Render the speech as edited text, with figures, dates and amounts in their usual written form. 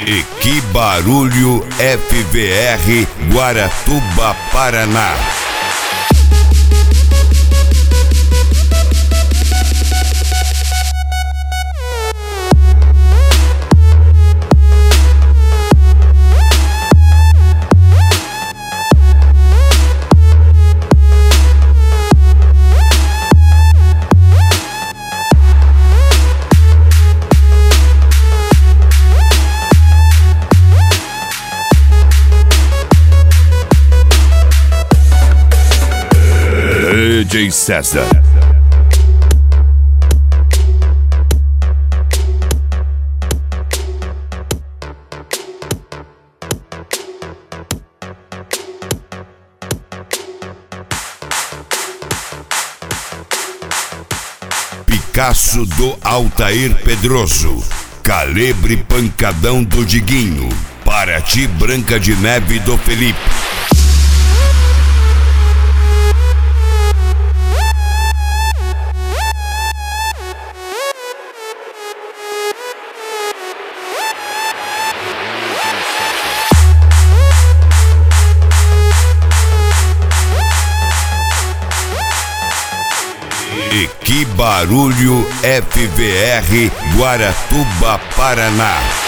E que barulho FVR Guaratuba, Paraná. DJ César. Picasso do Altair Pedroso, Calibre Pancadão do Diguinho, Paraty Branca de Neve do Felipe. E que barulho FVR Guaratuba, Paraná.